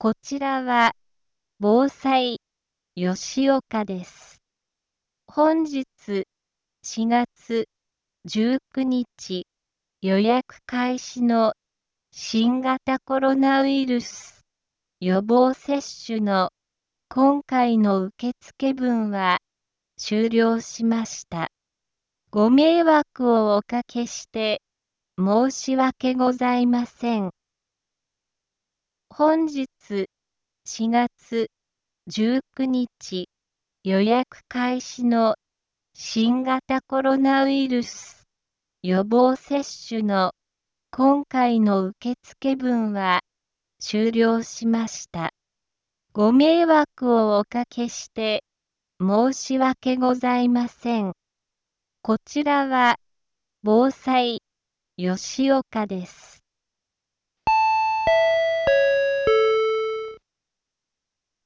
こちらは、防災、吉岡です。本日、4月19日、予約開始の新型コロナウイルス予防接種の今回の受付分は終了しました。ご迷惑をおかけして申し訳ございません。本日4月19日予約開始の新型コロナウイルス予防接種の今回の受付分は終了しました。ご迷惑をおかけして申し訳ございません。こちらは防災吉岡です。